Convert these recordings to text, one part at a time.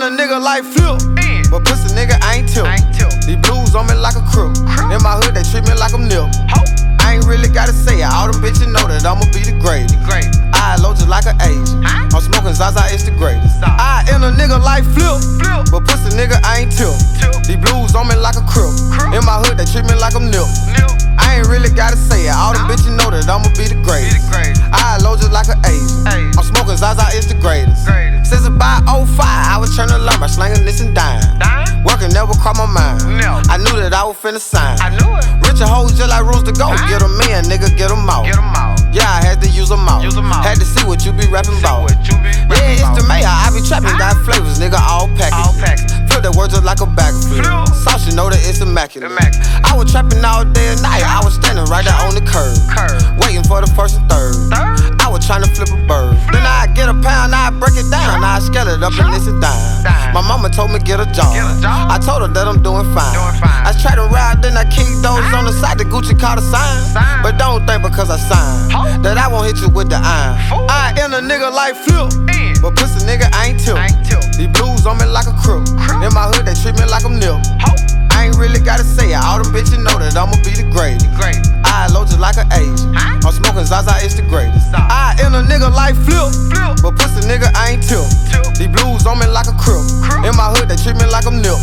a nigga like Flip, but pussy nigga ain't tilt. These blues on me like a crook. In my hood, they treat me like I'm nil. I ain't really gotta say it. All them bitches know that I'ma be the greatest. I low just like an Asian. I'm smoking Zaza, it's the greatest. I am a nigga like Flip, but pussy nigga ain't tilt. These blues on me like a crook. In my hood, they treat me like I'm nil. I ain't really gotta say it. All them bitches know that I'ma be the greatest. I low just like an Asian. I'm smoking Zaza, it's the greatest. Since about 05, I was trying to learn by slanging this and dying. Working never crossed my mind. I knew that I was finna sign. Richer hoes just like rules to go. Get them in, nigga, get them out. Yeah, I had to use them out. Had to see what you be rapping about. Yeah, it's the mayor, I be trapping, got flavors, nigga, all packaged. Flip that word just like a bag of flip. Sauce, you know that it's immaculate. I was trapping all day and night. I was standing right there on the curb, waiting for the first and third. I was trying to flip a bird. Then I get a pound, I break it down. I scale it up and this and dime. My mama told me get a job. I told her that I'm doing fine. I tried to ride, then I kicked those on the side. The Gucci caught a sign. But don't think because I signed that I won't hit you with the iron. I am a nigga like Flip, but pussy nigga ain't tilt. These blues on me like a crook. In my hood, they treat me like I'm nil. I ain't really gotta say it. All them bitches know that I'ma be the greatest. I low just like an Asian. I'm smoking Zaza, it's the greatest. I am a nigga like Flip, but pussy nigga ain't tilt. These blues on me like a crook. In my hood, they treat me like I'm nil.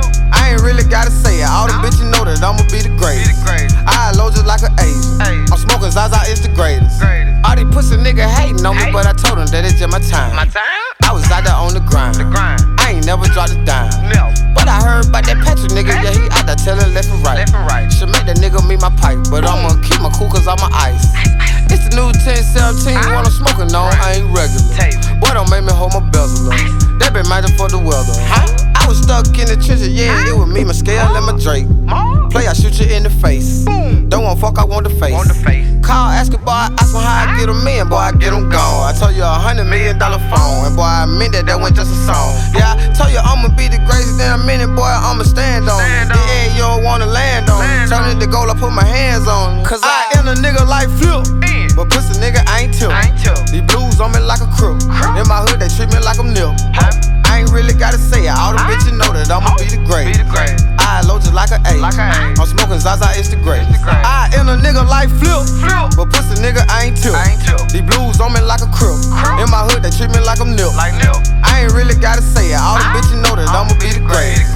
I ain't really gotta say it. All them bitches know that I'ma be the greatest. I low just like an Asian. I'm smoking Zaza, it's the greatest. All these pussy niggas hating on me, but I told them that it's just my time. I was out there on the grind. I ain't never dropped a dime. But I heard about that Patrick nigga, yeah, he out there telling left and right. Should make that nigga meet my pipe, but I'ma keep my cool cause I'm my ice. It's the new 1017, what I'm smoking on, I ain't regular. Boy, don't make me hold my bezel up. That been magic for the weather. I was stuck in the trenches, yeah, it was me, my scale and my Drake. Play, I shoot you in the face. Don't want fuck, I want the face. Call, ask a boy, ask him how I get him in, boy, I get him gone. I told you $100 million phone, and boy, I meant that went just a song. Yeah, I told you I'ma be the greatest in a minute, boy, I'ma stand on it. Yeah, you don't wanna land on it. Turn it to gold, I put my hands on it. Cause I am a nigga like Flip, but pussy nigga ain't tilt. These blues on me like a crook. In my hood, they treat me like I'm nil. I ain't really gotta say it. All them bitches know that I'ma be the greatest. I low just like an Asian. I'm smoking Zaza, it's the greatest. I am a nigga like Flip, but pussy nigga ain't tilt. These blues on me like a crook. In my hood, they treat me like I'm nil. I ain't really gotta say it. All them bitches know that I'ma be the greatest.